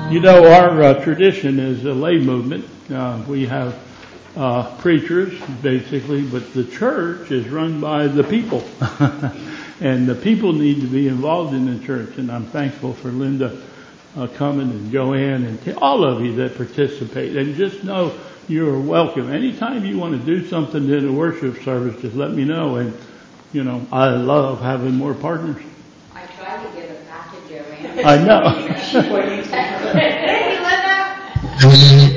You know, our tradition is a lay movement. We have preachers, basically, but the church is run by the people. And the people need to be involved in the church. And I'm thankful for Linda coming, and Joanne, and all of you that participate. And just know you're welcome. Anytime you want to do something in a worship service, just let me know. And, you know, I love having more partners. I tried to give it back to Joanne. I know. Thank you, Linda.